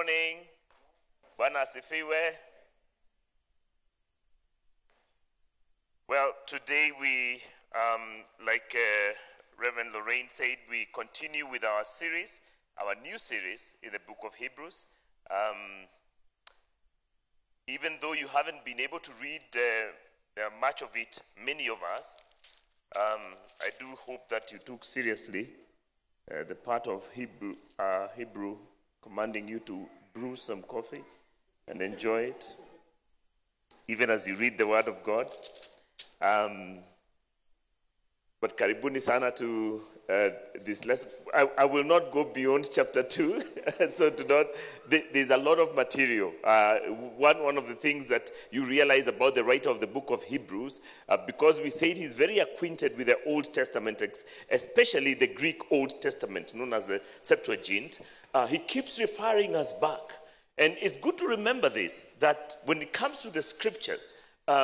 morning. Bwana asifiwe. Well, today we, like Reverend Lorraine said, we continue with our series, our new series in the book of Hebrews. Even though you haven't been able to read much of it, many of us, I do hope that you took seriously the part of Hebrew commanding you to brew some coffee and enjoy it, even as you read the Word of God. But karibuni sana to this lesson. I will not go beyond chapter 2, so there's a lot of material. One of the things that you realize about the writer of the book of Hebrews, because we said he's very acquainted with the Old Testament, especially the Greek Old Testament, known as the Septuagint, he keeps referring us back. And it's good to remember this, that when it comes to the scriptures,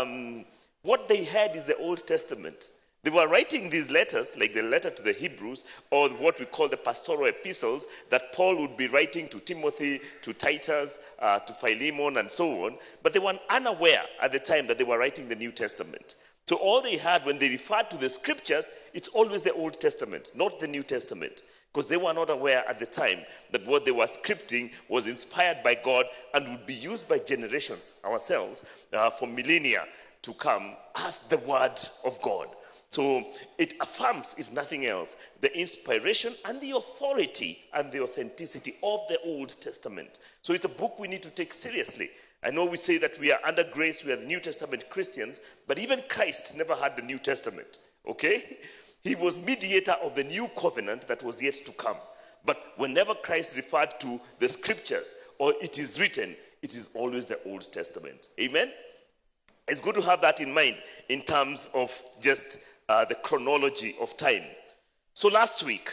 what they had is the Old Testament. They were writing these letters, like the letter to the Hebrews, or what we call the pastoral epistles, that Paul would be writing to Timothy, to Titus, to Philemon, and so on. But they were unaware at the time that they were writing the New Testament. So all they had when they referred to the scriptures, it's always the Old Testament, not the New Testament. Because they were not aware at the time that what they were scripting was inspired by God and would be used by generations, ourselves, for millennia to come as the Word of God. So it affirms, if nothing else, the inspiration and the authority and the authenticity of the Old Testament. So it's a book we need to take seriously. I know we say that we are under grace, we are New Testament Christians, but even Christ never had the New Testament, okay? He was mediator of the new covenant that was yet to come. But whenever Christ referred to the scriptures or it is written, it is always the Old Testament. Amen? It's good to have that in mind in terms of just the chronology of time. So last week,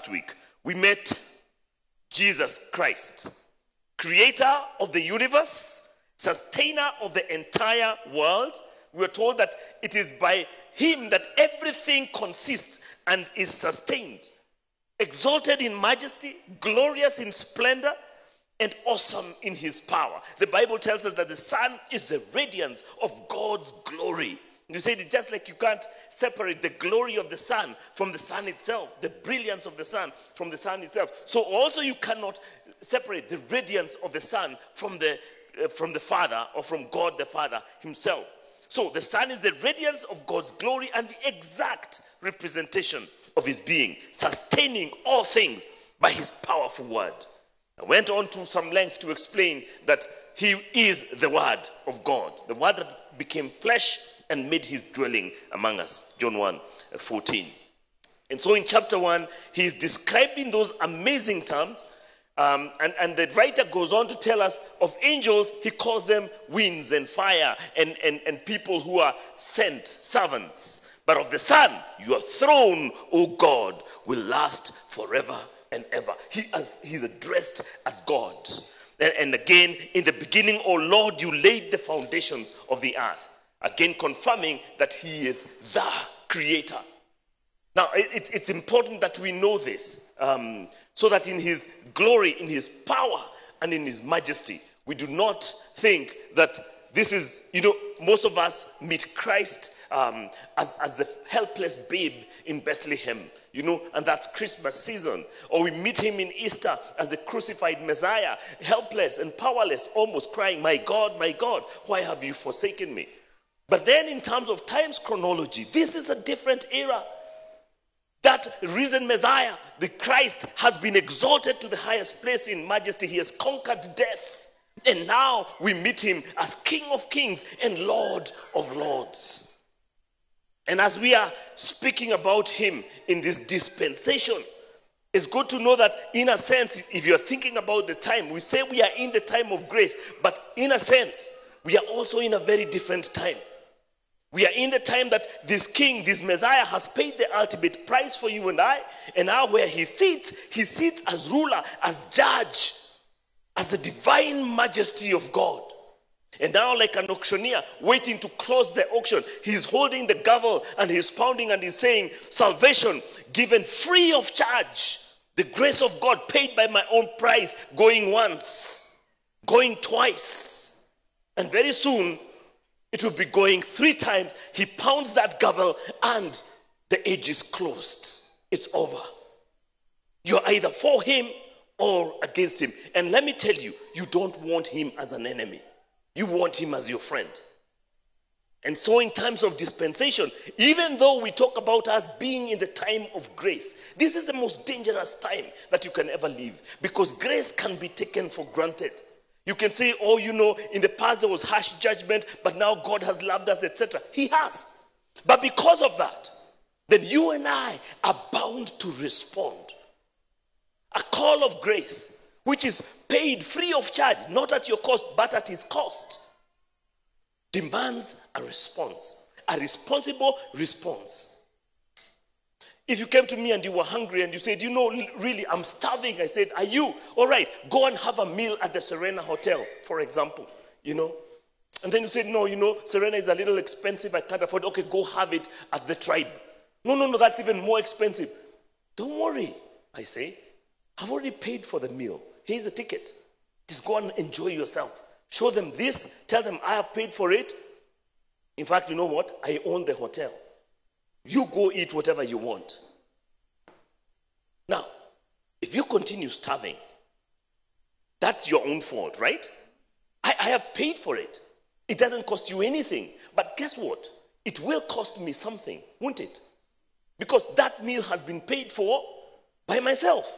we met Jesus Christ, creator of the universe, sustainer of the entire world. We were told that it is by him that everything consists and is sustained, exalted in majesty, glorious in splendor, and awesome in his power. The Bible tells us that the sun is the radiance of God's glory. You said it just like you can't separate the glory of the sun from the sun itself, the brilliance of the sun from the sun itself. So also you cannot separate the radiance of the sun from the Father or from God the Father himself. So the sun is the radiance of God's glory and the exact representation of his being, sustaining all things by his powerful word. I went on to some length to explain that he is the word of God, the word that became flesh and made his dwelling among us. John 1:14. And so in chapter 1, he's describing those amazing terms. And the writer goes on to tell us of angels. He calls them winds and fire and people who are sent, servants. But of the Son, your throne, O God, will last forever and ever. He's addressed as God. And again, in the beginning, O Lord, you laid the foundations of the earth. Again, confirming that he is the creator. Now, it's important that we know this, so that in his glory, in his power, and in his majesty, we do not think that this is, most of us meet Christ as the helpless babe in Bethlehem, and that's Christmas season. Or we meet him in Easter as the crucified Messiah, helpless and powerless, almost crying, my God, why have you forsaken me? But then in terms of time's chronology, this is a different era. That risen Messiah, the Christ, has been exalted to the highest place in majesty. He has conquered death. And now we meet him as King of Kings and Lord of Lords. And as we are speaking about him in this dispensation, it's good to know that in a sense, if you're thinking about the time, we say we are in the time of grace, but in a sense, we are also in a very different time. We are in the time that this king, this Messiah, has paid the ultimate price for you and I. And now where he sits as ruler, as judge, as the divine majesty of God. And now like an auctioneer waiting to close the auction, he's holding the gavel and he's pounding and he's saying, salvation given free of charge. The grace of God paid by my own price, going once. going twice, and very soon it will be going 3 times. He pounds that gavel and the age is closed. It's over. You're either for him or against him. And let me tell you, you don't want him as an enemy. You want him as your friend. And so in times of dispensation, even though we talk about us being in the time of grace, this is the most dangerous time that you can ever live, because grace can be taken for granted. You can say, oh, in the past there was harsh judgment, but now God has loved us, etc. He has. But because of that, then you and I are bound to respond. A call of grace, which is paid free of charge, not at your cost, but at his cost, demands a response, a responsible response. If you came to me and you were hungry and you said, really, I'm starving. I said, are you? All right, go and have a meal at the Serena Hotel, for example, And then you said, no, Serena is a little expensive. I can't afford it. Okay, go have it at the Tribe. No, that's even more expensive. Don't worry, I say. I've already paid for the meal. Here's a ticket. Just go and enjoy yourself. Show them this. Tell them I have paid for it. In fact, you know what? I own the hotel. You go eat whatever you want. Now, if you continue starving, that's your own fault, right? I have paid for it. It doesn't cost you anything. But guess what? It will cost me something, won't it? Because that meal has been paid for by myself.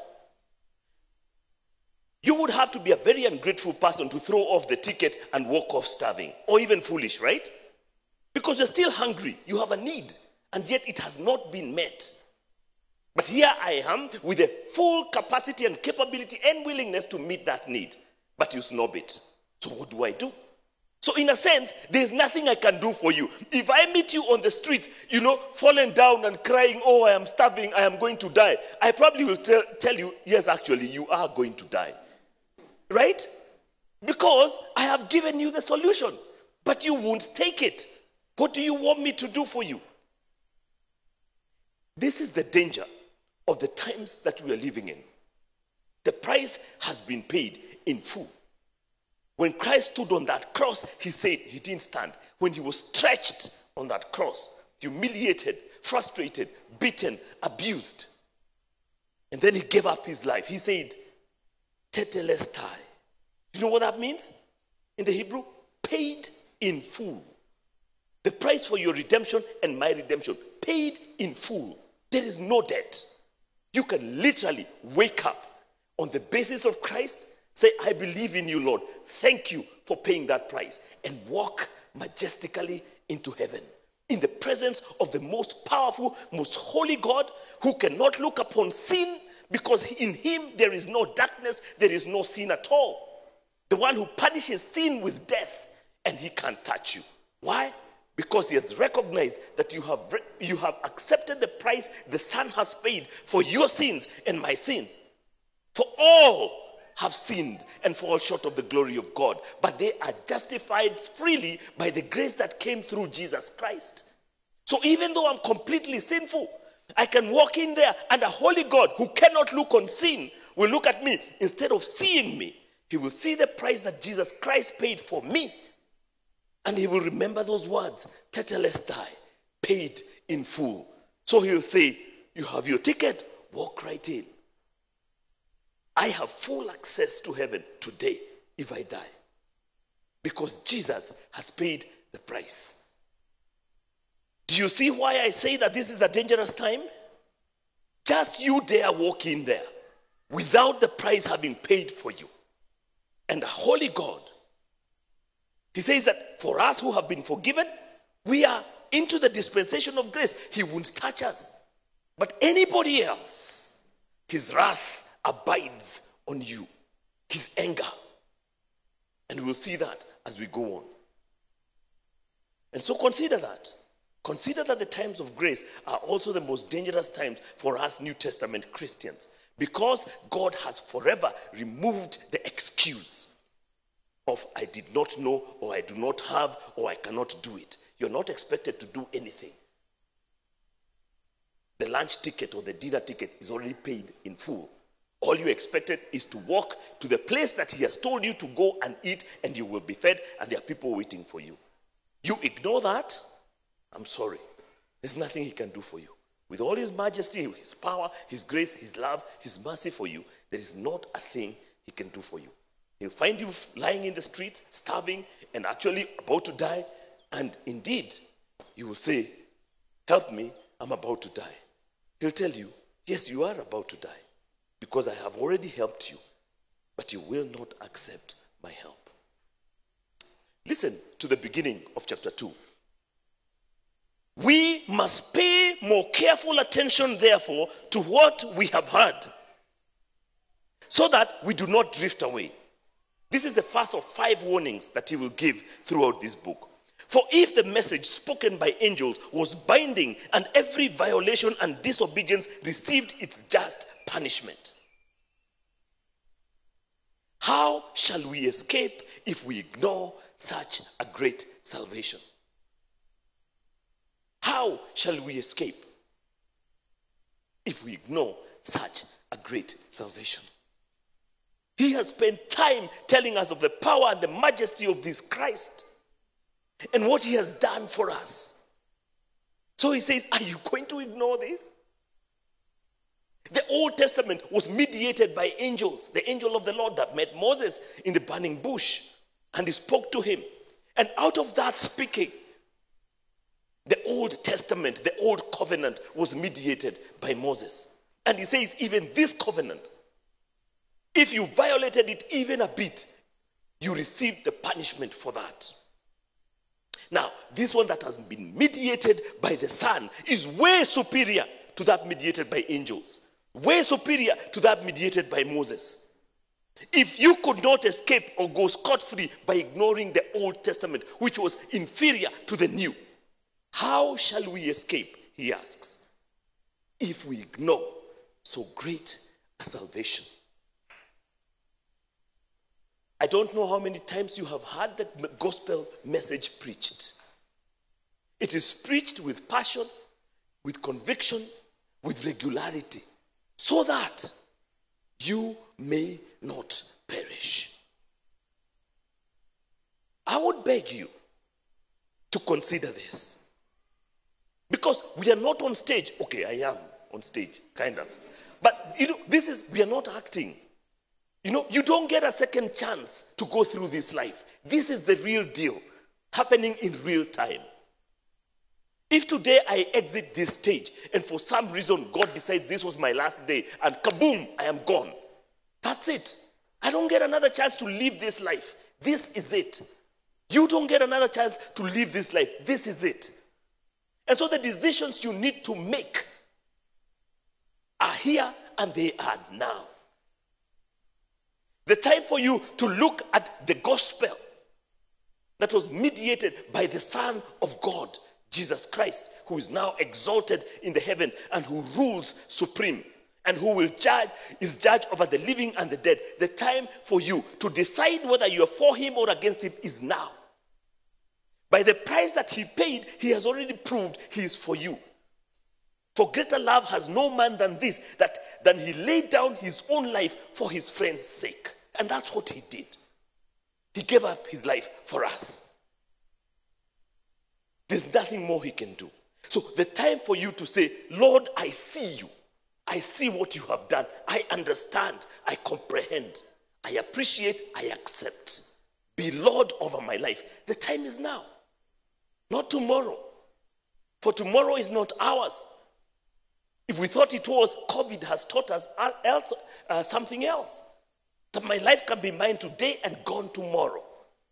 You would have to be a very ungrateful person to throw off the ticket and walk off starving, or even foolish, right? Because you're still hungry, you have a need, and yet it has not been met. But here I am with the full capacity and capability and willingness to meet that need, but you snob it. So what do I do? So in a sense, there's nothing I can do for you. If I meet you on the street, falling down and crying, oh, I am starving, I am going to die, I probably will tell you, yes, actually, you are going to die. Right? Because I have given you the solution, but you won't take it. What do you want me to do for you? This is the danger of the times that we are living in. The price has been paid in full. When Christ stood on that cross, he said he didn't stand. When he was stretched on that cross, humiliated, frustrated, beaten, abused, and then he gave up his life. He said, Tetelestai. You know what that means? In the Hebrew, paid in full. The price for your redemption and my redemption, paid in full. There is no debt. You can literally wake up on the basis of Christ, say, I believe in you, Lord. Thank you for paying that price, and walk majestically into heaven in the presence of the most powerful, most holy God, who cannot look upon sin, because in him there is no darkness, there is no sin at all. The one who punishes sin with death, and he can't touch you. Why? Because he has recognized that you have accepted the price the Son has paid for your sins and my sins. For all have sinned and fall short of the glory of God, but they are justified freely by the grace that came through Jesus Christ. So even though I'm completely sinful, I can walk in there, and a holy God who cannot look on sin will look at me. Instead of seeing me, he will see the price that Jesus Christ paid for me, and he will remember those words, Tetelestai, paid in full. So he'll say, you have your ticket, walk right in. I have full access to heaven today if I die, because Jesus has paid the price. Do you see why I say that this is a dangerous time? Just you dare walk in there without the price having paid for you. And a holy God, he says that for us who have been forgiven, we are into the dispensation of grace. He won't touch us. But anybody else, his wrath abides on you, his anger. And we'll see that as we go on. And so consider that. Consider that the times of grace are also the most dangerous times for us New Testament Christians, because God has forever removed the excuse of I did not know, or I do not have, or I cannot do it. You're not expected to do anything. The lunch ticket or the dinner ticket is already paid in full. All you expected is to walk to the place that he has told you to go and eat, and you will be fed, and there are people waiting for you. You ignore that, I'm sorry. There's nothing he can do for you. With all his majesty, his power, his grace, his love, his mercy for you, there is not a thing he can do for you. He'll find you lying in the street, starving, and actually about to die, and indeed, you will say, help me, I'm about to die. He'll tell you, yes, you are about to die, because I have already helped you, but you will not accept my help. Listen to the beginning of chapter 2. We must pay more careful attention, therefore, to what we have heard, so that we do not drift away. This is the first of 5 warnings that he will give throughout this book. For if the message spoken by angels was binding, and every violation and disobedience received its just punishment, how shall we escape if we ignore such a great salvation? How shall we escape if we ignore such a great salvation? He has spent time telling us of the power and the majesty of this Christ and what he has done for us. So he says, are you going to ignore this? The Old Testament was mediated by angels. The angel of the Lord that met Moses in the burning bush, and he spoke to him. And out of that speaking, the Old Testament, the Old Covenant was mediated by Moses. And he says, even this covenant, if you violated it even a bit, you received the punishment for that. Now, this one that has been mediated by the Son is way superior to that mediated by angels. Way superior to that mediated by Moses. If you could not escape or go scot-free by ignoring the Old Testament, which was inferior to the New, how shall we escape, he asks, if we ignore so great a salvation? I don't know how many times you have heard the gospel message preached. It is preached with passion, with conviction, with regularity, so that you may not perish. I would beg you to consider this. Because we are not on stage. Okay, I am on stage, kind of. But, we are not acting. You don't get a second chance to go through this life. This is the real deal, happening in real time. If today I exit this stage, and for some reason God decides this was my last day, and kaboom, I am gone. That's it. I don't get another chance to live this life. This is it. You don't get another chance to live this life. This is it. And so the decisions you need to make are here and they are now. The time for you to look at the gospel that was mediated by the Son of God, Jesus Christ, who is now exalted in the heavens and who rules supreme and who is judge over the living and the dead. The time for you to decide whether you are for him or against him is now. By the price that he paid, he has already proved he is for you. For greater love has no man than this, than he laid down his own life for his friend's sake. And that's what he did. He gave up his life for us. There's nothing more he can do. So the time for you to say, Lord, I see you. I see what you have done. I understand. I comprehend. I appreciate. I accept. Be Lord over my life. The time is now. Not tomorrow. For tomorrow is not ours. If we thought it was, COVID has taught us something else. That my life can be mine today and gone tomorrow.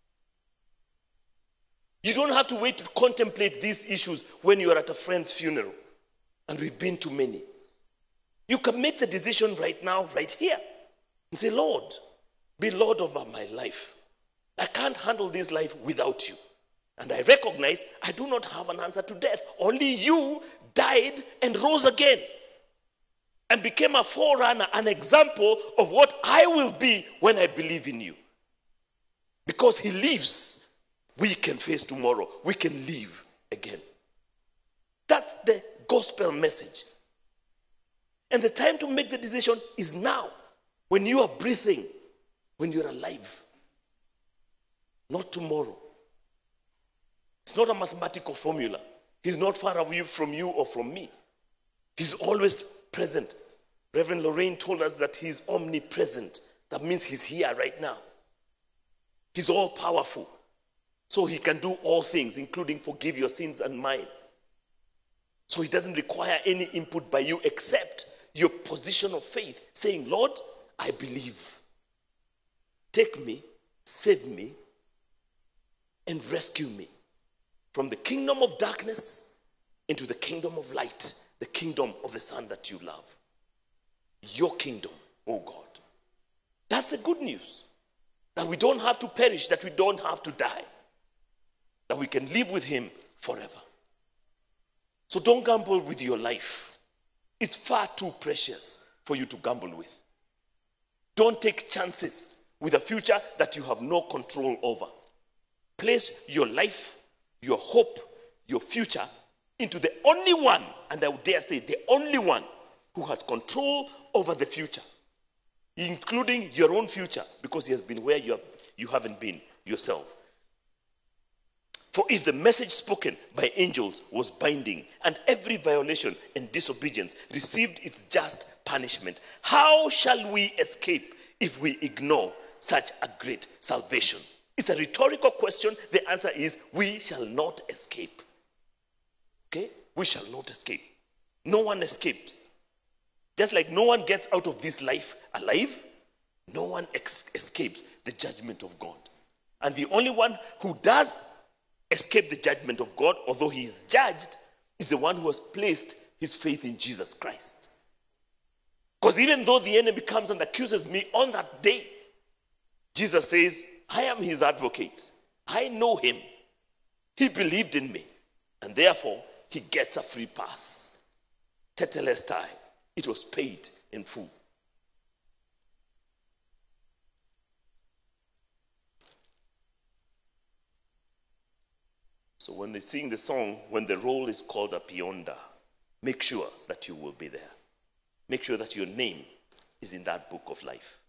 You don't have to wait to contemplate these issues when you are at a friend's funeral. And we've been to many. You can make the decision right now, right here. And say, Lord, be Lord over my life. I can't handle this life without you. And I recognize I do not have an answer to death. Only you died and rose again. And became a forerunner, an example of what I will be when I believe in you. Because he lives, we can face tomorrow. We can live again. That's the gospel message. And the time to make the decision is now. When you are breathing, when you're alive, not tomorrow. It's not a mathematical formula. He's not far away from you or from me. He's always present. Reverend Lorraine told us that he's omnipresent. That means he's here right now. He's all powerful. So he can do all things, including forgive your sins and mine. So he doesn't require any input by you except your position of faith, saying, Lord, I believe. Take me, save me, and rescue me from the kingdom of darkness into the kingdom of light, the kingdom of the Son that you love. Your kingdom, oh God. That's the good news. That we don't have to perish, that we don't have to die. That we can live with him forever. So don't gamble with your life. It's far too precious for you to gamble with. Don't take chances with a future that you have no control over. Place your life, your hope, your future into the only one, and I would dare say the only one who has control over the future, including your own future, because he has been where you haven't been yourself. For if the message spoken by angels was binding, and every violation and disobedience received its just punishment, how shall we escape if we ignore such a great salvation? It's a rhetorical question. The answer is, we shall not escape. Okay? We shall not escape. No one escapes. Just like no one gets out of this life alive, no one escapes the judgment of God. And the only one who does escape the judgment of God, although he is judged, is the one who has placed his faith in Jesus Christ. Because even though the enemy comes and accuses me on that day, Jesus says, I am his advocate. I know him. He believed in me. And therefore, he gets a free pass. Tetelestai. It was paid in full. So when they sing the song, when the roll is called up yonder, make sure that you will be there. Make sure that your name is in that book of life.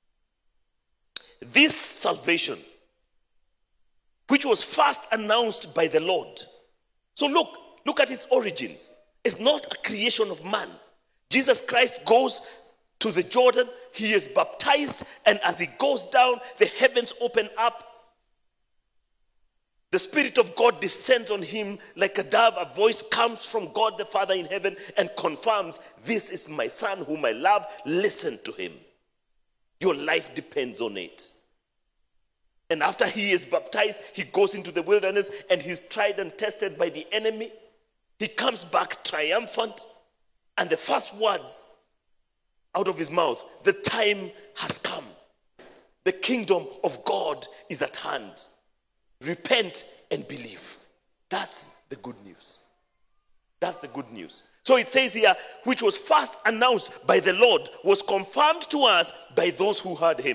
This salvation, which was first announced by the Lord. So look at its origins. It's not a creation of man. Jesus Christ goes to the Jordan, he is baptized, and as he goes down, the heavens open up. The Spirit of God descends on him like a dove. A voice comes from God the Father in heaven and confirms, this is my Son whom I love. Listen to him. Your life depends on it. And after he is baptized, he goes into the wilderness and he's tried and tested by the enemy. He comes back triumphant. And the first words out of his mouth, the time has come. The kingdom of God is at hand. Repent and believe. That's the good news. That's the good news. So it says here, which was first announced by the Lord, was confirmed to us by those who heard him.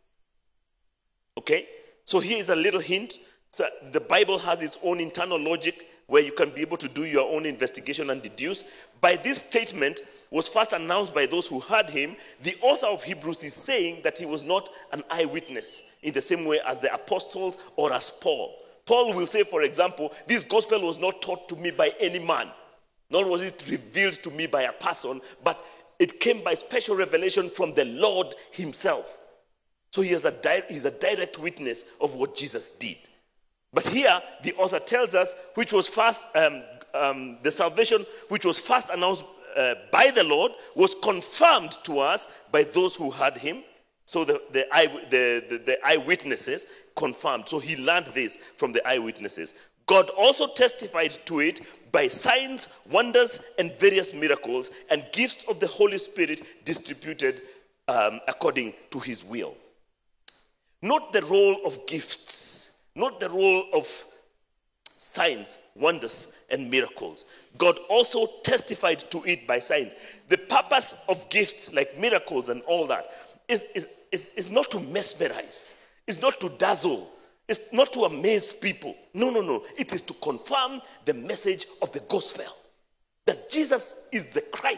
Okay? So here is a little hint. So the Bible has its own internal logic where you can be able to do your own investigation and deduce. By this statement, was first announced by those who heard him, the author of Hebrews is saying that he was not an eyewitness in the same way as the apostles or as Paul. Paul will say, for example, this gospel was not taught to me by any man, nor was it revealed to me by a person, but it came by special revelation from the Lord himself. So he's a direct witness of what Jesus did. But here, the author tells us, which was first, the salvation which was first announced by the Lord was confirmed to us by those who heard him. So the eyewitnesses confirmed. So he learned this from the eyewitnesses. God also testified to it by signs, wonders, and various miracles, and gifts of the Holy Spirit distributed according to his will. Not the role of gifts, not the role of signs, wonders, and miracles. God also testified to it by signs. The purpose of gifts like miracles and all that is not to mesmerize. It's not to dazzle. It's not to amaze people. No. It is to confirm the message of the gospel. That Jesus is the Christ.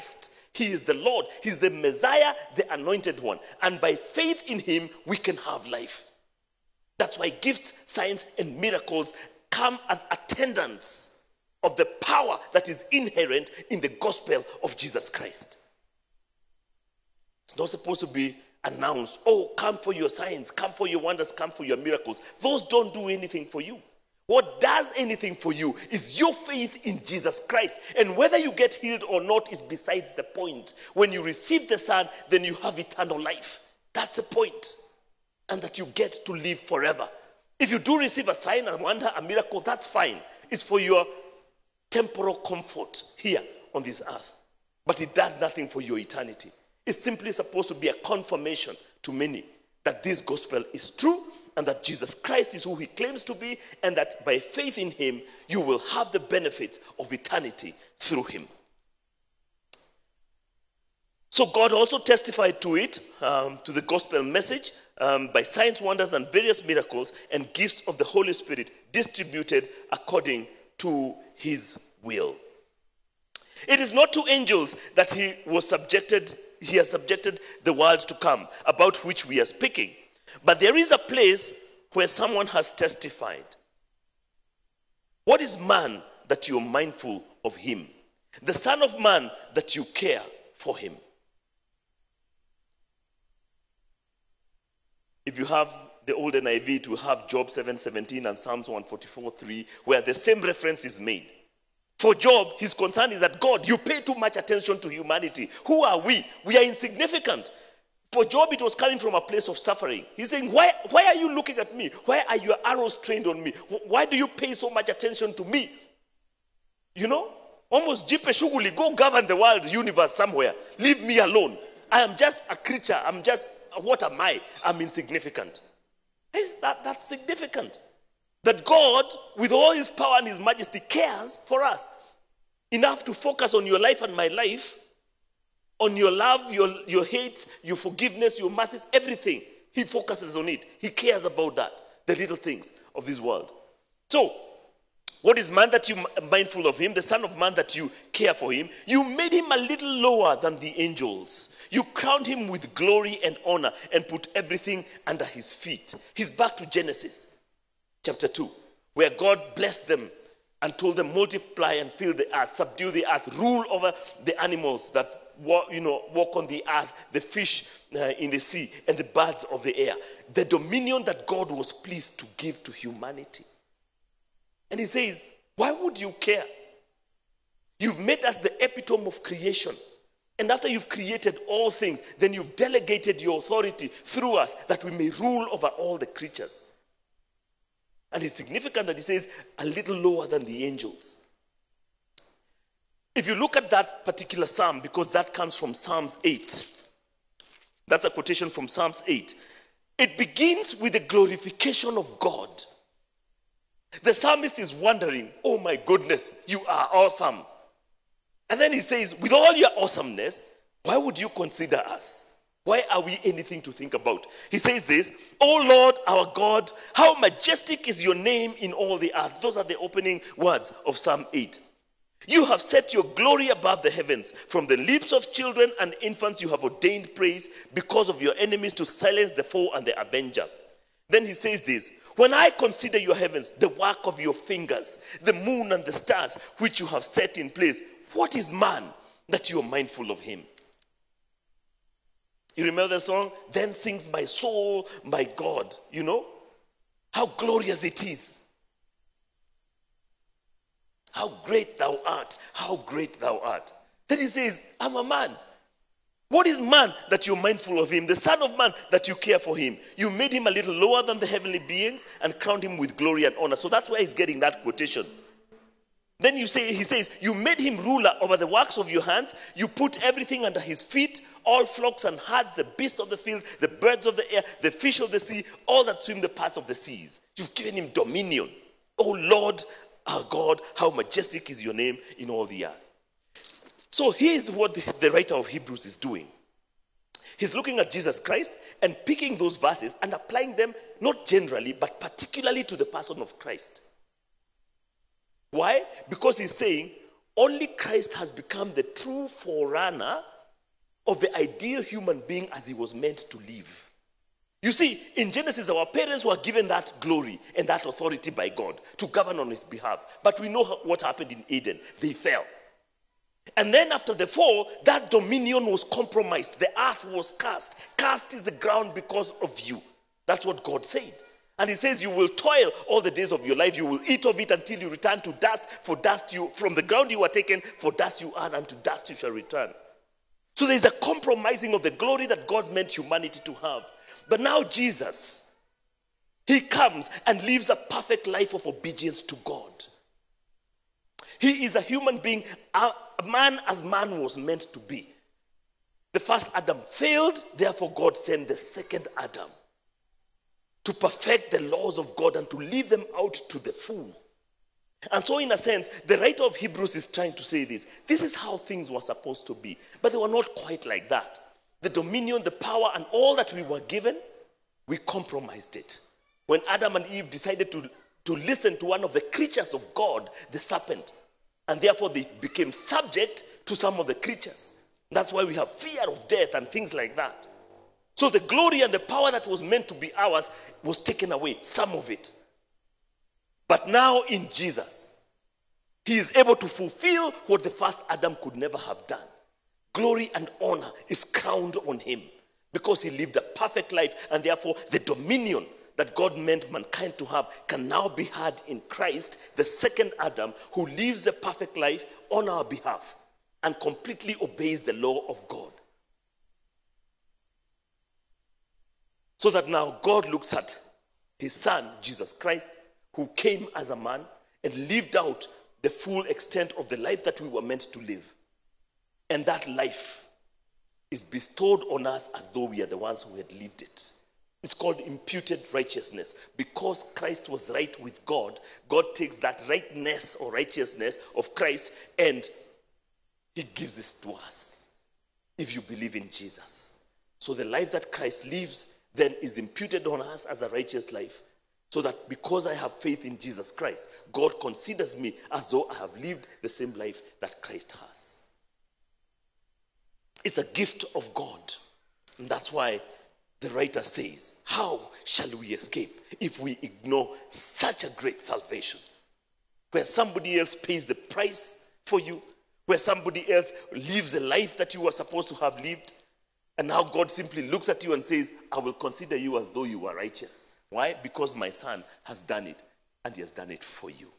He is the Lord. He's the Messiah, the anointed one. And by faith in him, we can have life. That's why gifts, signs, and miracles come as attendants of the power that is inherent in the gospel of Jesus Christ. It's not supposed to be announced, oh, come for your signs, come for your wonders, come for your miracles. Those don't do anything for you. What does anything for you is your faith in Jesus Christ. And whether you get healed or not is besides the point. When you receive the Son, then you have eternal life. That's the point. And that you get to live forever. If you do receive a sign, a wonder, a miracle, that's fine. It's for your temporal comfort here on this earth. But it does nothing for your eternity. It's simply supposed to be a confirmation to many that this gospel is true and that Jesus Christ is who he claims to be, and that by faith in him, you will have the benefits of eternity through him. So God also testified to it, to the gospel message, by signs, wonders, and various miracles and gifts of the Holy Spirit distributed according to his will. It is not to angels that he has subjected the world to come, about which we are speaking. But there is a place where someone has testified. What is man that you are mindful of him? The Son of Man that you care for him. If you have the old NIV, it will have Job 7:17 and Psalms 144:3, where the same reference is made. For Job, his concern is that, God, you pay too much attention to humanity. Who are we? We are insignificant. For Job, it was coming from a place of suffering. He's saying, why are you looking at me? Why are your arrows trained on me? Why do you pay so much attention to me? You know, almost jipe shughuli, go govern the world, universe somewhere. Leave me alone. I am just a creature. What am I? I'm insignificant. That's significant. That God, with all his power and his majesty, cares for us enough to focus on your life and my life, on your love, your hate, your forgiveness, your mercies, everything. He focuses on it. He cares about that, the little things of this world. So, what is man that you are mindful of him? The Son of Man that you care for him. You made him a little lower than the angels. You crowned him with glory and honor and put everything under his feet. He's back to Genesis chapter 2, where God blessed them and told them, multiply and fill the earth, subdue the earth, rule over the animals that walk on the earth, the fish in the sea, and the birds of the air. The dominion that God was pleased to give to humanity. And he says, why would you care? You've made us the epitome of creation. And after you've created all things, then you've delegated your authority through us that we may rule over all the creatures. And it's significant that he says, a little lower than the angels. If you look at that particular psalm, because that comes from Psalms 8. That's a quotation from Psalms 8. It begins with the glorification of God. The psalmist is wondering, oh my goodness, you are awesome. And then he says, with all your awesomeness, why would you consider us? Why are we anything to think about? He says this, oh Lord, our God, how majestic is your name in all the earth. Those are the opening words of Psalm 8. You have set your glory above the heavens. From the lips of children and infants you have ordained praise because of your enemies to silence the foe and the avenger. Then he says this, when I consider your heavens, the work of your fingers, the moon and the stars which you have set in place, what is man that you are mindful of him? You remember the song? Then sings my soul, my God. You know? How glorious it is. How great thou art. How great thou art. Then he says, I'm a man. What is man that you're mindful of him? The Son of Man that you care for him. You made him a little lower than the heavenly beings and crowned him with glory and honor. So that's why he's getting that quotation. Then he says, you made him ruler over the works of your hands. You put everything under his feet, all flocks and herds, the beasts of the field, the birds of the air, the fish of the sea, all that swim the paths of the seas. You've given him dominion. Oh Lord, our God, how majestic is your name in all the earth. So here's what the writer of Hebrews is doing. He's looking at Jesus Christ and picking those verses and applying them not generally, but particularly to the person of Christ. Why? Because he's saying only Christ has become the true forerunner of the ideal human being as he was meant to live. You see, in Genesis, our parents were given that glory and that authority by God to govern on his behalf. But we know what happened in Eden. They fell. And then after the fall, that dominion was compromised. The earth was cast. Cast is the ground because of you. That's what God said. And he says, you will toil all the days of your life. You will eat of it until you return to dust. For dust you, from the ground you were taken, for dust you are, and to dust you shall return. So there is a compromising of the glory that God meant humanity to have. But now Jesus, he comes and lives a perfect life of obedience to God. He is a human being, a man as man was meant to be. The first Adam failed, therefore God sent the second Adam to perfect the laws of God and to live them out to the full. And so in a sense, the writer of Hebrews is trying to say this. This is how things were supposed to be. But they were not quite like that. The dominion, the power, and all that we were given, we compromised it. When Adam and Eve decided to listen to one of the creatures of God, the serpent, and therefore they became subject to some of the creatures. That's why we have fear of death and things like that. So the glory and the power that was meant to be ours was taken away, some of it. But now in Jesus, he is able to fulfill what the first Adam could never have done. Glory and honor is crowned on him because he lived a perfect life, and therefore the dominion that God meant mankind to have can now be had in Christ, the second Adam, who lives a perfect life on our behalf and completely obeys the law of God. So that now God looks at his son, Jesus Christ, who came as a man and lived out the full extent of the life that we were meant to live. And that life is bestowed on us as though we are the ones who had lived it. It's called imputed righteousness. Because Christ was right with God, God takes that rightness or righteousness of Christ and he gives it to us if you believe in Jesus. So the life that Christ lives then is imputed on us as a righteous life. So that because I have faith in Jesus Christ, God considers me as though I have lived the same life that Christ has. It's a gift of God. And that's why the writer says, how shall we escape if we ignore such a great salvation? Where somebody else pays the price for you, where somebody else lives a life that you were supposed to have lived, and now God simply looks at you and says, I will consider you as though you were righteous. Why? Because my son has done it, and he has done it for you.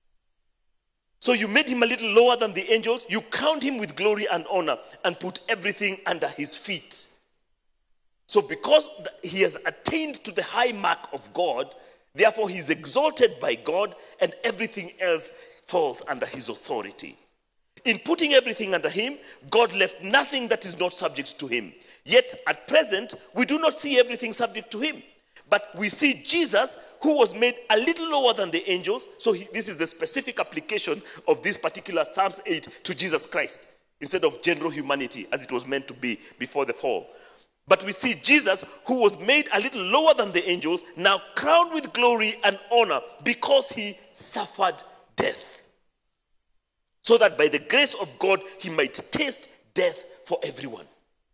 So you made him a little lower than the angels. You crowned him with glory and honor and put everything under his feet. So because he has attained to the high mark of God, therefore he is exalted by God, and everything else falls under his authority. In putting everything under him, God left nothing that is not subject to him. Yet at present, we do not see everything subject to him. But we see Jesus, who was made a little lower than the angels. So this is the specific application of this particular Psalms 8 to Jesus Christ, instead of general humanity as it was meant to be before the fall. But we see Jesus, who was made a little lower than the angels, now crowned with glory and honor because he suffered death. So that by the grace of God, he might taste death for everyone.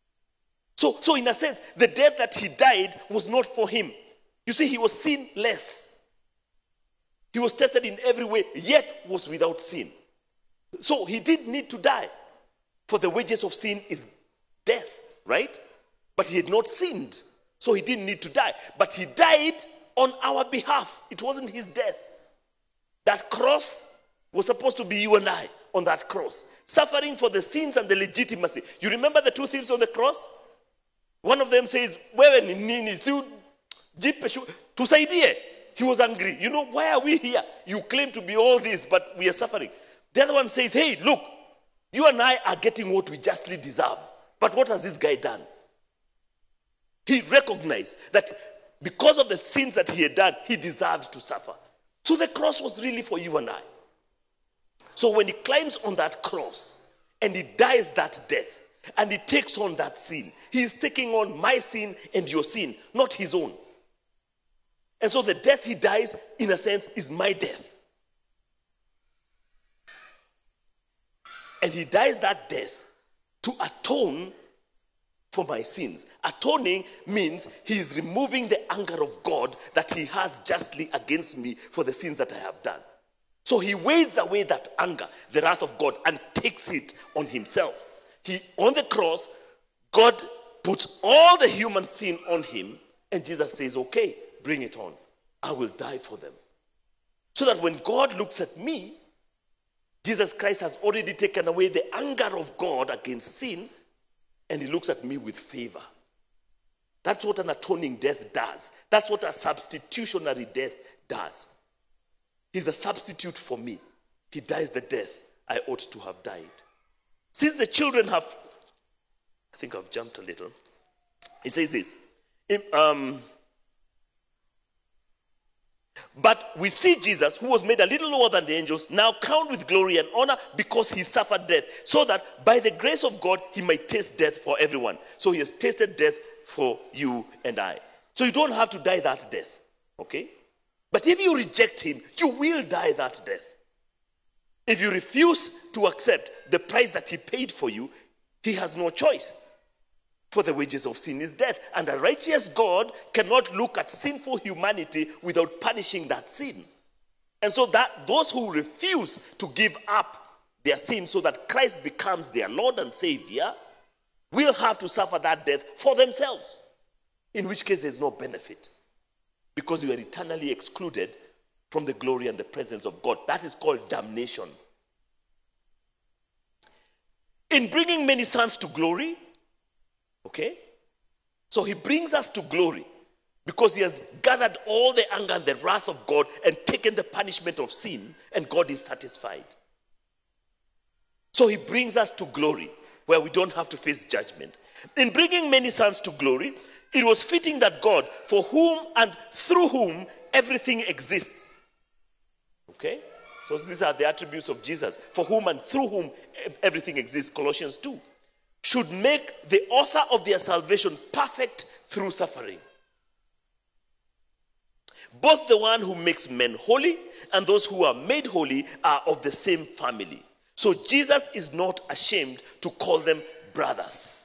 So in a sense, the death that he died was not for him. You see, he was sinless. He was tested in every way, yet was without sin. So he did need to die. For the wages of sin is death, right? But he had not sinned, so he didn't need to die. But he died on our behalf. It wasn't his death. That cross was supposed to be you and I on that cross, suffering for the sins and the legitimacy. You remember the two thieves on the cross? One of them says, wewe ni nini? Si jipe tusaidie. He was angry. You know, why are we here? You claim to be all this, but we are suffering. The other one says, hey, look, you and I are getting what we justly deserve. But what has this guy done? He recognized that because of the sins that he had done, he deserved to suffer. So the cross was really for you and I. So when he climbs on that cross and he dies that death and he takes on that sin, he is taking on my sin and your sin, not his own. And so the death he dies, in a sense, is my death. And he dies that death to atone for my sins. Atoning means he is removing the anger of God that he has justly against me for the sins that I have done. So he wades away that anger, the wrath of God, and takes it on himself. On the cross, God puts all the human sin on him, and Jesus says, okay, bring it on. I will die for them. So that when God looks at me, Jesus Christ has already taken away the anger of God against sin, and he looks at me with favor. That's what an atoning death does. That's what a substitutionary death does. He's a substitute for me. He dies the death I ought to have died. Since the children have, I think I've jumped a little. He says this. But we see Jesus, who was made a little lower than the angels, now crowned with glory and honor because he suffered death, so that by the grace of God he might taste death for everyone. So he has tasted death for you and I. So you don't have to die that death. Okay? But if you reject him, you will die that death. If you refuse to accept the price that he paid for you, he has no choice. For the wages of sin is death. And a righteous God cannot look at sinful humanity without punishing that sin. And so that those who refuse to give up their sin so that Christ becomes their Lord and Savior will have to suffer that death for themselves. In which case there's no benefit. Because you are eternally excluded from the glory and the presence of God. That is called damnation. In bringing many sons to glory, okay? So he brings us to glory because he has gathered all the anger and the wrath of God and taken the punishment of sin, and God is satisfied. So he brings us to glory where we don't have to face judgment. In bringing many sons to glory, it was fitting that God, for whom and through whom everything exists. Okay? So these are the attributes of Jesus, for whom and through whom everything exists, Colossians 2. Should make the author of their salvation perfect through suffering. Both the one who makes men holy and those who are made holy are of the same family. So Jesus is not ashamed to call them brothers.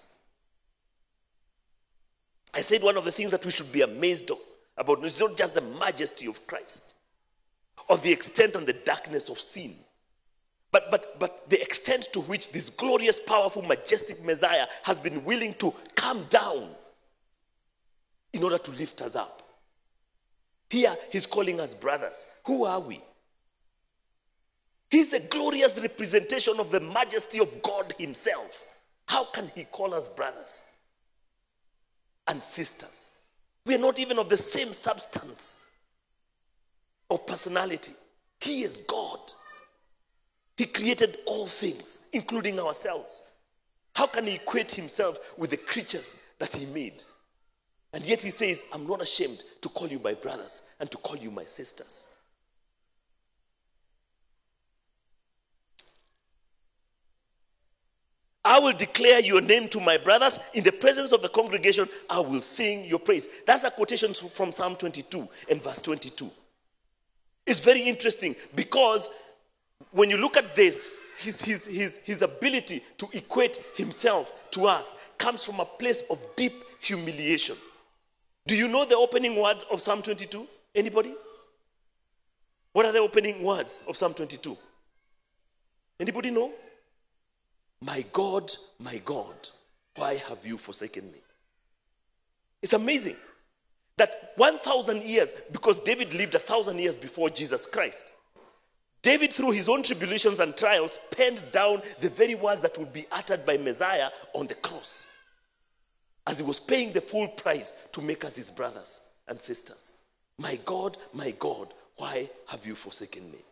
I said one of the things that we should be amazed about is not just the majesty of Christ or the extent and the darkness of sin, but the extent to which this glorious, powerful, majestic Messiah has been willing to come down in order to lift us up. Here, he's calling us brothers. Who are we? He's a glorious representation of the majesty of God himself. How can he call us brothers and sisters? We are not even of the same substance or personality. He is God. He created all things, including ourselves. How can he equate himself with the creatures that he made? And yet he says, I'm not ashamed to call you my brothers and to call you my sisters. I will declare your name to my brothers. In the presence of the congregation, I will sing your praise. That's a quotation from Psalm 22 and verse 22. It's very interesting because when you look at this, his ability to equate himself to us comes from a place of deep humiliation. Do you know the opening words of Psalm 22? Anybody? What are the opening words of Psalm 22? Anybody know? My God, why have you forsaken me? It's amazing that 1,000 years, because David lived 1,000 years before Jesus Christ, David, through his own tribulations and trials, penned down the very words that would be uttered by Messiah on the cross as he was paying the full price to make us his brothers and sisters. My God, why have you forsaken me?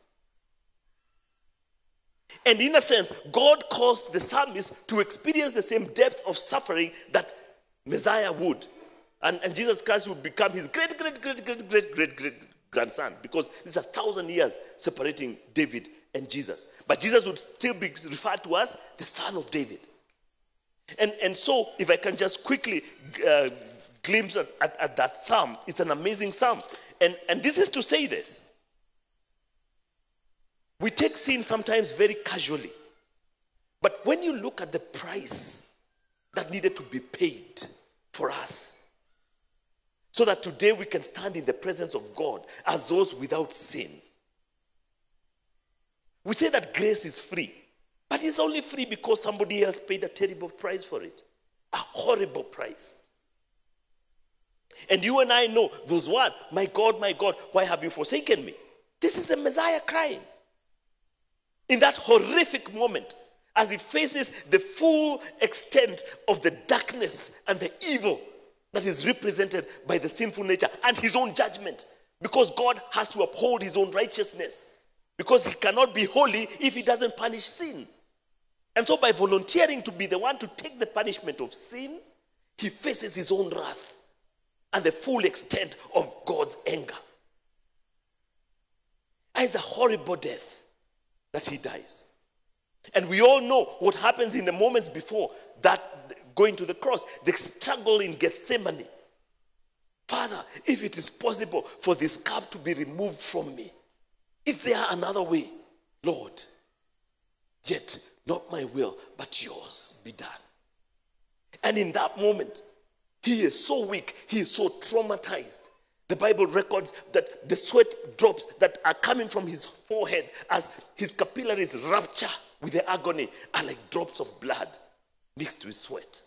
And in a sense, God caused the psalmist to experience the same depth of suffering that Messiah would. And Jesus Christ would become his great grandson, because there's 1,000 years separating David and Jesus. But Jesus would still be referred to as the son of David. And so, if I can just quickly glimpse at that psalm, it's an amazing psalm. And this is to say this. We take sin sometimes very casually. But when you look at the price that needed to be paid for us, so that today we can stand in the presence of God as those without sin. We say that grace is free, but it's only free because somebody else paid a terrible price for it, a horrible price. And you and I know those words, my God, why have you forsaken me? This is the Messiah crying. In that horrific moment, as he faces the full extent of the darkness and the evil that is represented by the sinful nature and his own judgment, because God has to uphold his own righteousness, because he cannot be holy if he doesn't punish sin. And so by volunteering to be the one to take the punishment of sin, he faces his own wrath and the full extent of God's anger. And it's a horrible death that he dies. And we all know what happens in the moments before that going to the cross, the struggle in Gethsemane. Father, if it is possible for this cup to be removed from me, is there another way? Lord, yet not my will, but yours be done. And in that moment, he is so weak, he is so traumatized. The Bible records that the sweat drops that are coming from his forehead as his capillaries rupture with the agony are like drops of blood mixed with sweat.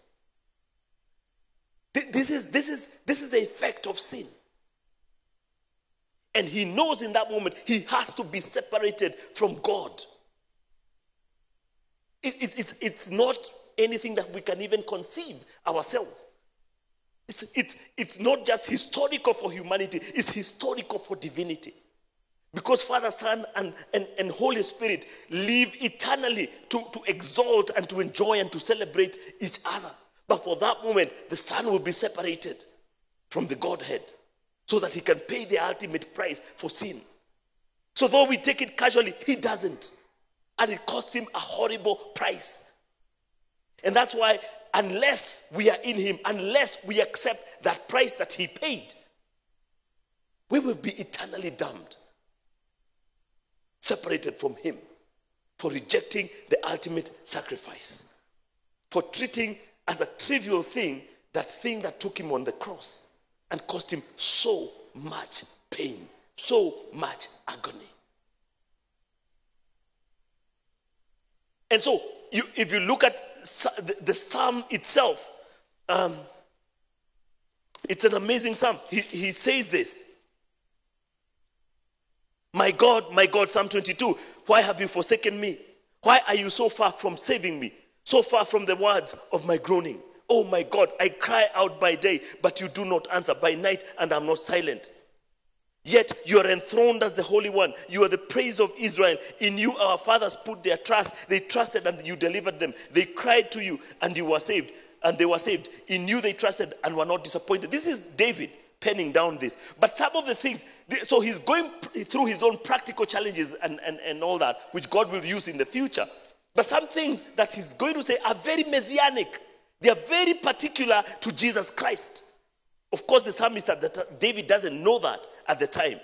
This is the effect of sin. And he knows in that moment he has to be separated from God. It's not anything that we can even conceive ourselves. It's not just historical for humanity, it's historical for divinity. Because Father, Son, and Holy Spirit live eternally to exalt and to enjoy and to celebrate each other. But for that moment, the Son will be separated from the Godhead so that he can pay the ultimate price for sin. So though we take it casually, he doesn't. And it costs him a horrible price. And that's why unless we are in him, unless we accept that price that he paid, we will be eternally damned, separated from him, for rejecting the ultimate sacrifice, for treating as a trivial thing that took him on the cross and cost him so much pain, so much agony. And so, if you look at the psalm itself, it's an amazing psalm. He says this, my God, Psalm 22, why have you forsaken me? Why are you so far from saving me? So far from the words of my groaning. Oh my God, I cry out by day, but you do not answer. By night, and I'm not silent. Yet you are enthroned as the Holy One. You are the praise of Israel. In you our fathers put their trust. They trusted and you delivered them. They cried to you and you were saved. And they were saved. In you they trusted and were not disappointed. This is David penning down this. But some of the things, so he's going through his own practical challenges and all that, which God will use in the future. But some things that he's going to say are very messianic. They are very particular to Jesus Christ. Of course, the psalmist, David doesn't know that at the time.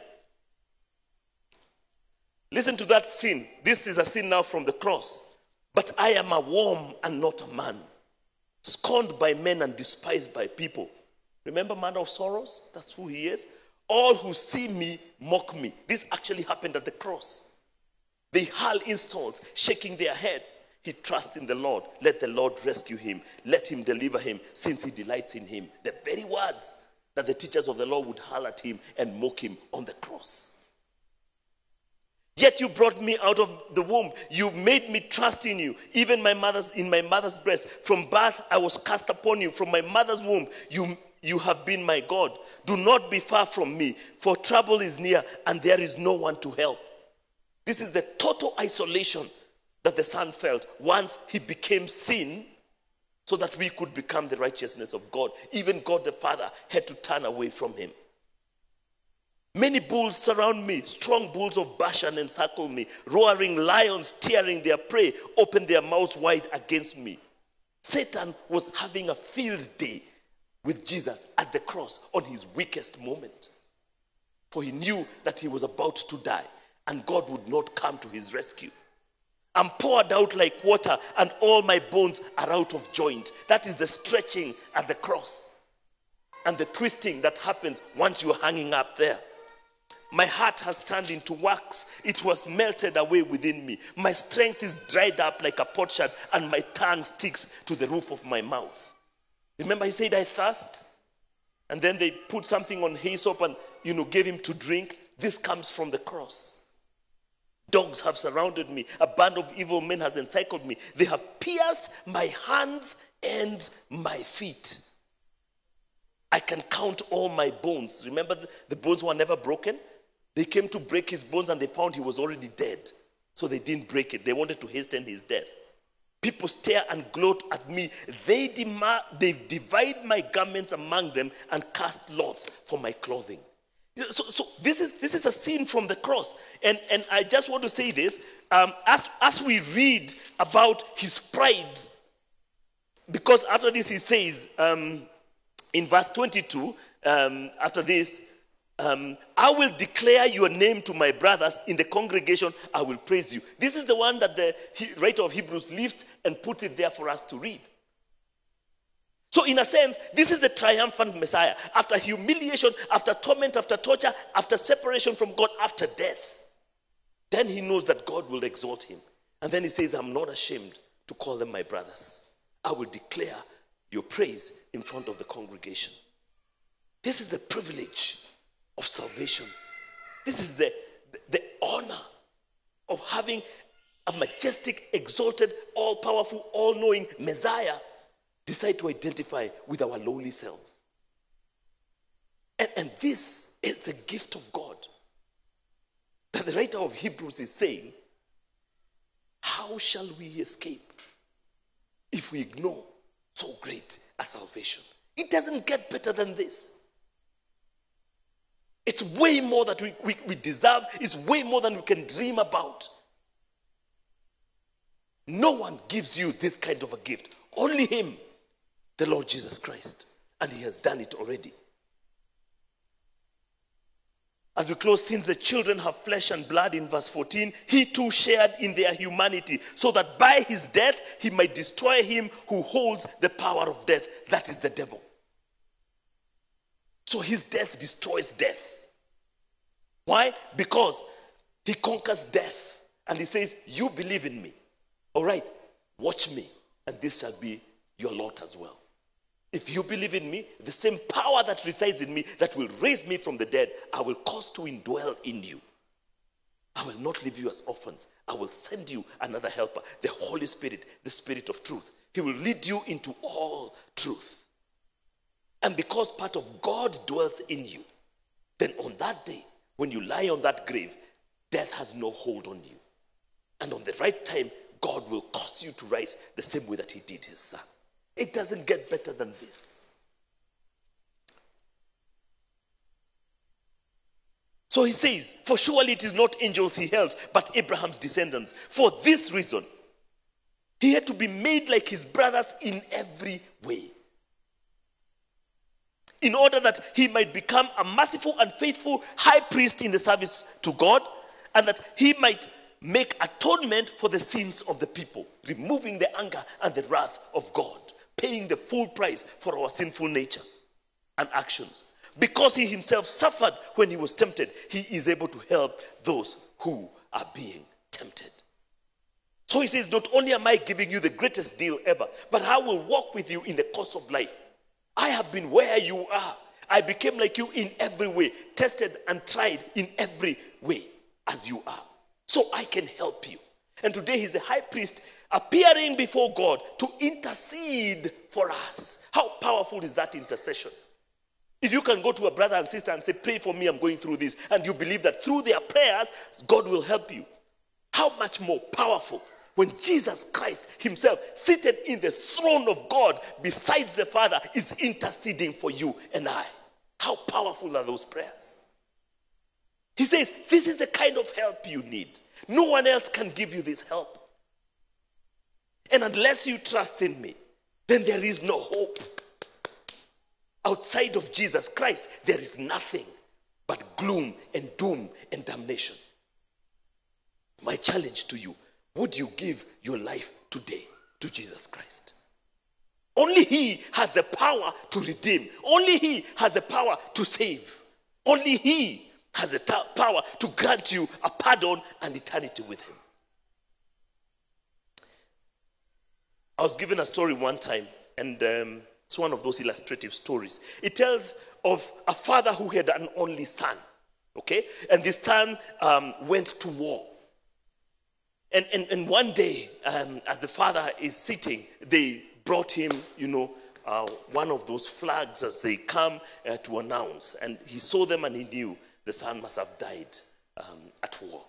Listen to that scene. This is a scene now from the cross. But I am a worm and not a man, scorned by men and despised by people. Remember man of sorrows? That's who he is. All who see me mock me. This actually happened at the cross. They hurl insults, shaking their heads. He trusts in the Lord. Let the Lord rescue him. Let him deliver him, since he delights in him. The very words that the teachers of the law would hurl at him and mock him on the cross. Yet you brought me out of the womb. You made me trust in you, even in my mother's breast. From birth I was cast upon you. From my mother's womb you have been my God. Do not be far from me, for trouble is near and there is no one to help. This is the total isolation that the Son felt once he became sin, so that we could become the righteousness of God. Even God the Father had to turn away from him. Many bulls surround me. Strong bulls of Bashan encircle me. Roaring lions, tearing their prey, open their mouths wide against me. Satan was having a field day with Jesus at the cross on his weakest moment. For he knew that he was about to die and God would not come to his rescue. I'm poured out like water, and all my bones are out of joint. That is the stretching at the cross and the twisting that happens once you're hanging up there. My heart has turned into wax. It was melted away within me. My strength is dried up like a potsherd, and my tongue sticks to the roof of my mouth. Remember, he said, I thirst. And then they put something on hyssop and, gave him to drink. This comes from the cross. Dogs have surrounded me. A band of evil men has encircled me. They have pierced my hands and my feet. I can count all my bones. Remember, the bones were never broken? They came to break his bones and they found he was already dead. So they didn't break it. They wanted to hasten his death. People stare and gloat at me. They divide my garments among them and cast lots for my clothing. So this is a scene from the cross. And I just want to say this. As we read about his pride, because after this he says, in verse 22, after this, I will declare your name to my brothers in the congregation. I will praise you. This is the one that the writer of Hebrews lifts and puts it there for us to read. So in a sense, this is a triumphant Messiah. After humiliation, after torment, after torture, after separation from God, after death, then he knows that God will exalt him. And then he says, I'm not ashamed to call them my brothers. I will declare your praise in front of the congregation. This is the privilege of salvation. This is the honor of having a majestic, exalted, all-powerful, all-knowing Messiah decide to identify with our lowly selves. And this is a gift of God that the writer of Hebrews is saying, how shall we escape if we ignore so great a salvation? It doesn't get better than this. It's way more that we deserve. It's way more than we can dream about. No one gives you this kind of a gift. Only him, the Lord Jesus Christ. And he has done it already. As we close, since the children have flesh and blood, in verse 14, he too shared in their humanity, so that by his death he might destroy him who holds the power of death. That is the devil. So his death destroys death. Why? Because he conquers death. And he says, you believe in me. All right, watch me, and this shall be your lot as well. If you believe in me, the same power that resides in me that will raise me from the dead, I will cause to indwell in you. I will not leave you as orphans. I will send you another helper, the Holy Spirit, the Spirit of truth. He will lead you into all truth. And because part of God dwells in you, then on that day, when you lie on that grave, death has no hold on you. And on the right time, God will cause you to rise the same way that he did his son. It doesn't get better than this. So he says, for surely it is not angels he helps, but Abraham's descendants. For this reason, he had to be made like his brothers in every way, in order that he might become a merciful and faithful high priest in the service to God, and that he might make atonement for the sins of the people, removing the anger and the wrath of God, paying the full price for our sinful nature and actions. Because he himself suffered when he was tempted, he is able to help those who are being tempted. So he says, not only am I giving you the greatest deal ever, but I will walk with you in the course of life. I have been where you are. I became like you in every way, tested and tried in every way as you are. So I can help you. And today he's a high priest appearing before God to intercede for us. How powerful is that intercession? If you can go to a brother and sister and say, pray for me, I'm going through this, and you believe that through their prayers, God will help you. How much more powerful when Jesus Christ himself, seated in the throne of God besides the Father, is interceding for you and I. How powerful are those prayers? He says, this is the kind of help you need. No one else can give you this help. And unless you trust in me, then there is no hope. Outside of Jesus Christ, there is nothing but gloom and doom and damnation. My challenge to you, would you give your life today to Jesus Christ? Only He has the power to redeem. Only He has the power to save. Only He has the power to grant you a pardon and eternity with Him. I was given a story one time, and it's one of those illustrative stories. It tells of a father who had an only son, okay? And the son went to war. And one day, as the father is sitting, they brought him, one of those flags as they come to announce. And he saw them and he knew the son must have died at war.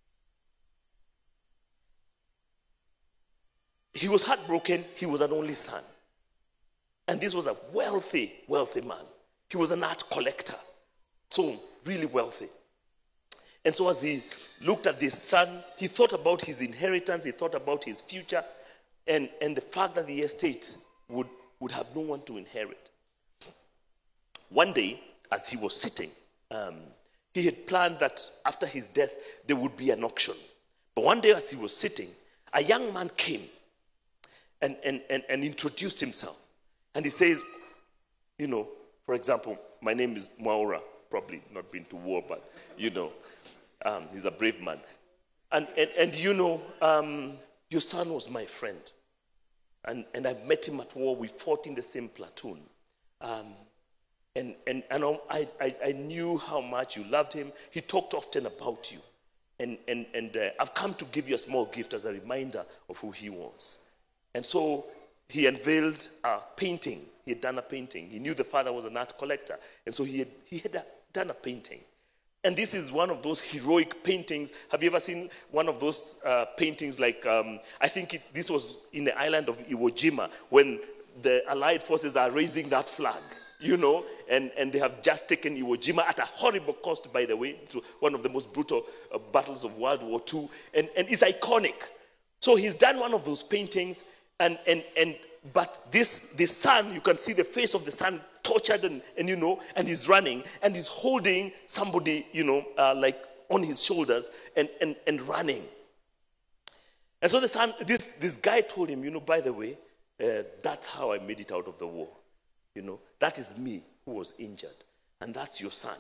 He was heartbroken. He was an only son. And this was a wealthy, wealthy man. He was an art collector. So, really wealthy. And so as he looked at this son, he thought about his inheritance, he thought about his future, and the fact that the estate would have no one to inherit. One day, as he was sitting, he had planned that after his death, there would be an auction. But one day as he was sitting, a young man came and introduced himself. And he says, for example, my name is Mwaura, probably not been to war, but he's a brave man. And your son was my friend. And I met him at war. We fought in the same platoon. And I knew how much you loved him. He talked often about you. And I've come to give you a small gift as a reminder of who he was. And so he unveiled a painting. He had done a painting. He knew the father was an art collector. And so he had done a painting. And this is one of those heroic paintings. Have you ever seen one of those paintings like, I think this was in the island of Iwo Jima when the Allied forces are raising that flag, and they have just taken Iwo Jima at a horrible cost, by the way. It's one of the most brutal battles of World War II, and it's iconic. So he's done one of those paintings, but this son, you can see the face of the son tortured and he's running and he's holding somebody, like on his shoulders and running. And so the son, this guy told him, by the way, that's how I made it out of the war. That is me who was injured. And that's your son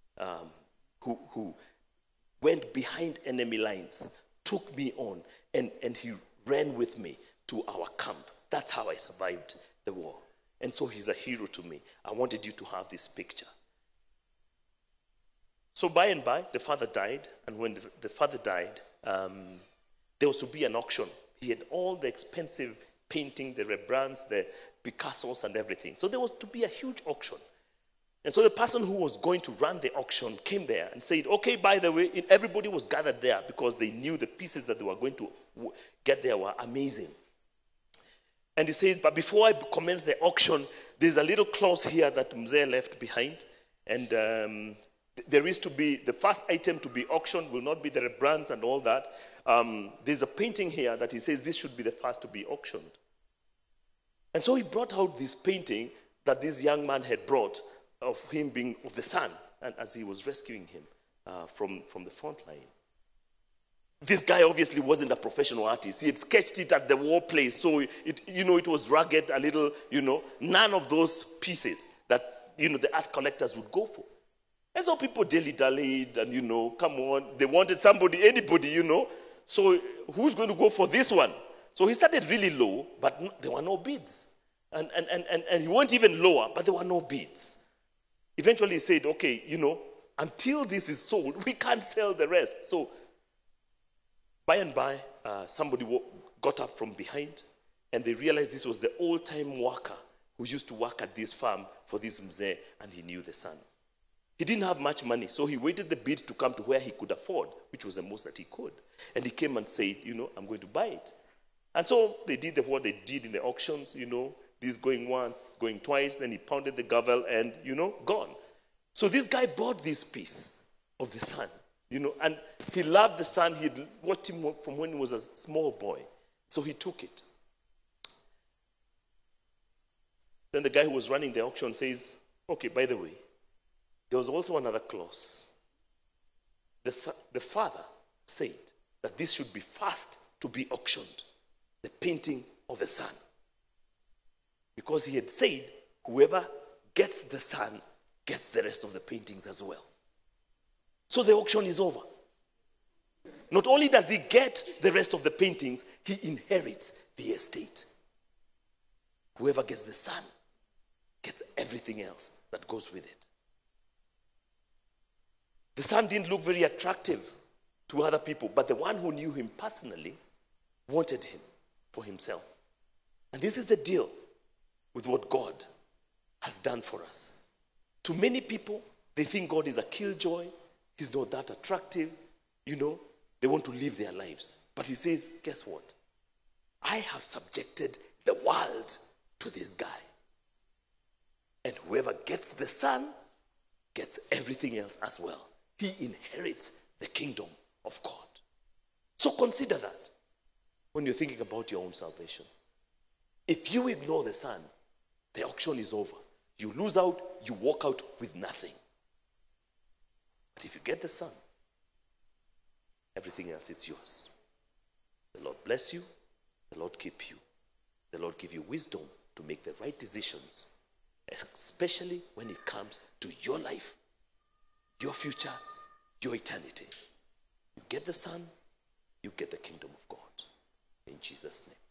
who went behind enemy lines, took me on, and he ran with me to our camp. That's how I survived the war. And so he's a hero to me. I wanted you to have this picture. So by and by, the father died. And when the father died, there was to be an auction. He had all the expensive painting, the Rembrandts, the Picassos and everything. So there was to be a huge auction. And so the person who was going to run the auction came there and said, okay, by the way, everybody was gathered there because they knew the pieces that they were going to get there were amazing. And he says, but before I commence the auction, there's a little clause here that Mzee left behind. And there is to be, the first item to be auctioned will not be the Rembrandts and all that. There's a painting here that he says this should be the first to be auctioned. And so he brought out this painting that this young man had brought of him being, of the son, and as he was rescuing him from the front line. This guy obviously wasn't a professional artist. He had sketched it at the war place, so it was rugged a little, none of those pieces that, the art collectors would go for. And so people dilly-dallied and, come on, they wanted somebody, anybody, so who's going to go for this one? So he started really low, but there were no bids. And he went even lower, but there were no bids. Eventually he said, okay, until this is sold, we can't sell the rest. So by and by, somebody got up from behind, and they realized this was the old-time worker who used to work at this farm for this Mzee, and he knew the son. He didn't have much money, so he waited the bid to come to where he could afford, which was the most that he could. And he came and said, I'm going to buy it. And so they did what they did in the auctions, this going once, going twice, then he pounded the gavel and, gone. So this guy bought this piece of the son. And he loved the son. He had watched him from when he was a small boy. So he took it. Then the guy who was running the auction says, okay, by the way, there was also another clause. The father said that this should be first to be auctioned, the painting of the Son. Because he had said, whoever gets the Son gets the rest of the paintings as well. So the auction is over. Not only does he get the rest of the paintings, he inherits the estate. Whoever gets the Son gets everything else that goes with it. The Son didn't look very attractive to other people, but the one who knew him personally wanted him for himself. And this is the deal with what God has done for us. To many people, they think God is a killjoy. He's not that attractive. They want to live their lives. But he says, guess what? I have subjected the world to this guy. And whoever gets the Son gets everything else as well. He inherits the kingdom of God. So consider that when you're thinking about your own salvation. If you ignore the Son, the auction is over. You lose out, you walk out with nothing. But if you get the Son, everything else is yours. The Lord bless you. The Lord keep you. The Lord give you wisdom to make the right decisions, especially when it comes to your life, your future, your eternity. You get the Son, you get the kingdom of God. In Jesus' name.